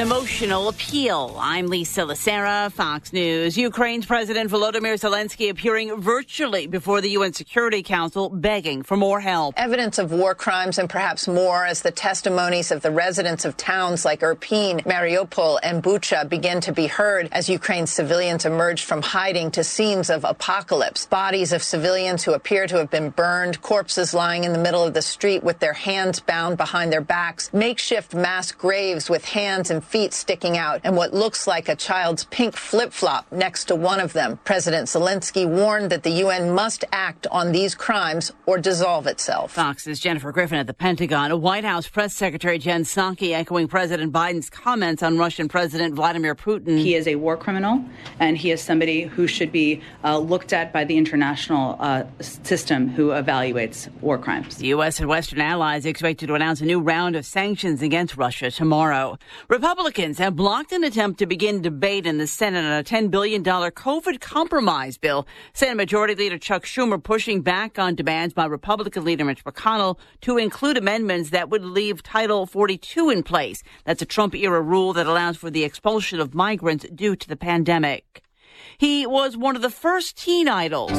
emotional appeal. I'm Lisa Lacera, Fox News. Ukraine's President Volodymyr Zelensky appearing virtually before the UN Security Council, begging for more help. Evidence of war crimes and perhaps more as the testimonies of the residents of towns like Irpin, Mariupol, and Bucha begin to be heard as Ukraine's civilians emerge from hiding to scenes of apocalypse. Bodies of civilians who appear to have been burned, corpses lying in the middle of the street with their hands bound behind their backs, makeshift mass graves with hands and feet sticking out, and what looks like a child's pink flip-flop next to one of them. President Zelensky warned that the UN must act on these crimes or dissolve itself. Fox's Jennifer Griffin at the Pentagon. A White House Press Secretary Jen Psaki echoing President Biden's comments on Russian President Vladimir Putin. He is a war criminal, and he is somebody who should be looked at by the international system who evaluates war crimes. The U.S. and Western allies expected to announce a new round of sanctions against Russia tomorrow. Republicans have blocked an attempt to begin debate in the Senate on a $10 billion COVID compromise bill. Senate Majority Leader Chuck Schumer pushing back on demands by Republican leader Mitch McConnell to include amendments that would leave Title 42 in place. That's a Trump-era rule that allows for the expulsion of migrants due to the pandemic. He was one of the first teen idols.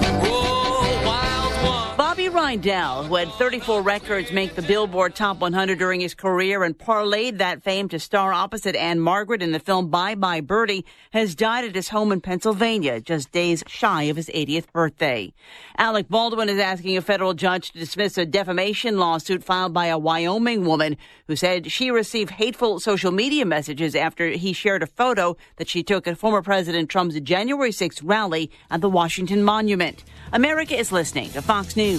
Bobby Rydell, who had 34 records make the Billboard Top 100 during his career and parlayed that fame to star opposite Anne Margaret in the film Bye Bye Birdie, has died at his home in Pennsylvania, just days shy of his 80th birthday. Alec Baldwin is asking a federal judge to dismiss a defamation lawsuit filed by a Wyoming woman who said she received hateful social media messages after he shared a photo that she took at former President Trump's January 6th rally at the Washington Monument. America is listening to Fox News.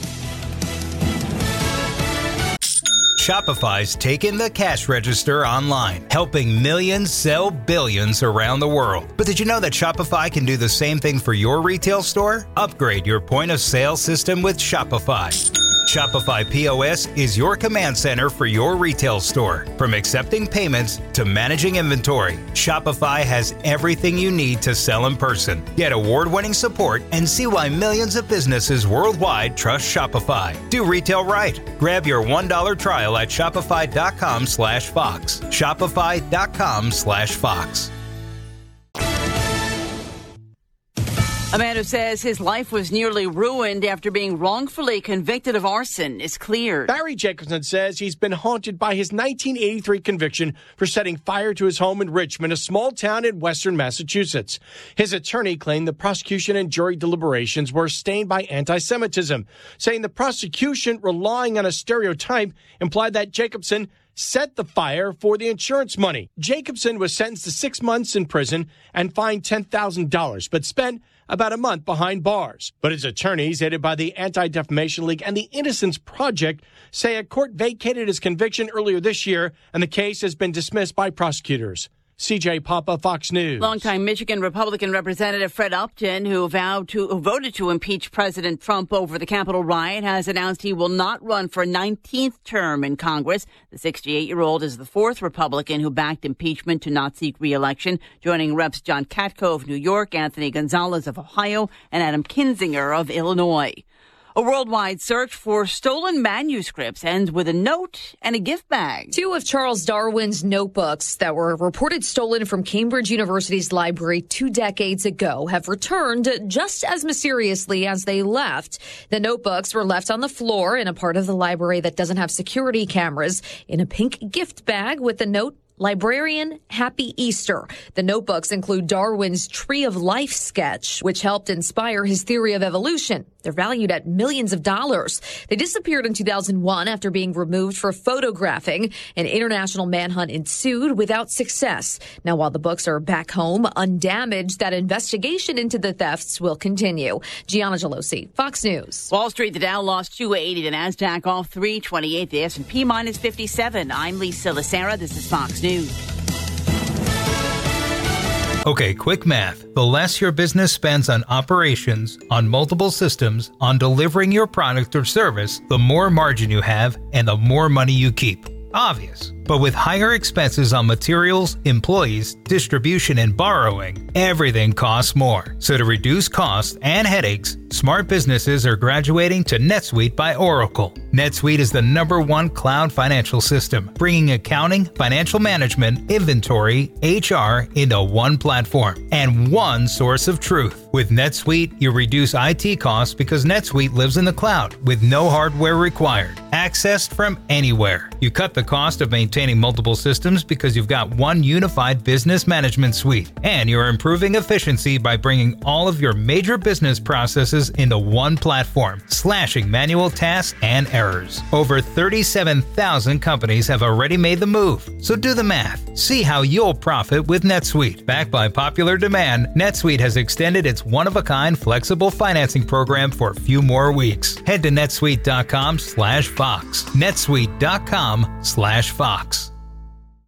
Shopify's taken the cash register online, helping millions sell billions around the world. But did you know that Shopify can do the same thing for your retail store? Upgrade your point of sale system with Shopify. Shopify POS is your command center for your retail store. From accepting payments to managing inventory, Shopify has everything you need to sell in person. Get award-winning support and see why millions of businesses worldwide trust Shopify. Do retail right. Grab your $1 trial at shopify.com/Fox. Shopify.com/Fox. A man who says his life was nearly ruined after being wrongfully convicted of arson is cleared. Barry Jacobson says he's been haunted by his 1983 conviction for setting fire to his home in Richmond, a small town in western Massachusetts. His attorney claimed the prosecution and jury deliberations were stained by anti-Semitism, saying the prosecution, relying on a stereotype, implied that Jacobson set the fire for the insurance money. Jacobson was sentenced to 6 months in prison and fined $10,000, but spent about a month behind bars. But his attorneys, aided by the Anti-Defamation League and the Innocence Project, say a court vacated his conviction earlier this year, and the case has been dismissed by prosecutors. CJ Papa, Fox News. Longtime Michigan Republican Representative Fred Upton, who voted to impeach President Trump over the Capitol riot, has announced he will not run for a 19th term in Congress. The 68-year-old is the fourth Republican who backed impeachment to not seek re-election, joining Reps John Katko of New York, Anthony Gonzalez of Ohio, and Adam Kinzinger of Illinois. A worldwide search for stolen manuscripts ends with a note and a gift bag. 2 of Charles Darwin's notebooks that were reported stolen from Cambridge University's library 2 decades ago have returned just as mysteriously as they left. The notebooks were left on the floor in a part of the library that doesn't have security cameras in a pink gift bag with the note, "Librarian, Happy Easter." The notebooks include Darwin's Tree of Life sketch, which helped inspire his theory of evolution. They're valued at millions of dollars. They disappeared in 2001 after being removed for photographing. An international manhunt ensued without success. Now, while the books are back home undamaged, that investigation into the thefts will continue. Gianna Gelosi, Fox News. Wall Street, the Dow lost 280, the NASDAQ off 328, the S&P minus 57. I'm Lisa Lacera. This is Fox News. Okay, quick math. The less your business spends on operations, on multiple systems, on delivering your product or service, the more margin you have and the more money you keep. Obvious. But with higher expenses on materials, employees, distribution, and borrowing, everything costs more. So to reduce costs and headaches, smart businesses are graduating to NetSuite by Oracle. NetSuite is the #1 cloud financial system, bringing accounting, financial management, inventory, HR into one platform and one source of truth. With NetSuite, you reduce IT costs because NetSuite lives in the cloud with no hardware required, accessed from anywhere. You cut the cost of maintaining multiple systems because you've got one unified business management suite, and you're improving efficiency by bringing all of your major business processes into one platform, slashing manual tasks and errors. Over 37,000 companies have already made the move, so do the math. See how you'll profit with NetSuite. Backed by popular demand, NetSuite has extended its one-of-a-kind flexible financing program for a few more weeks. Head to netsuite.com/Fox. netsuite.com/Fox.